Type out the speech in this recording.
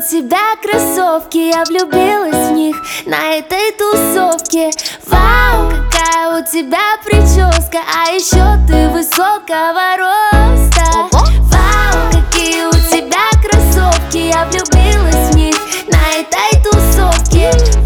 тебя кроссовки, я влюбилась в них на этой тусовке. Вау, какая у тебя прическа, а еще ты высокого роста. Вау, какие у тебя кроссовки, я влюбилась в них на этой тусовке.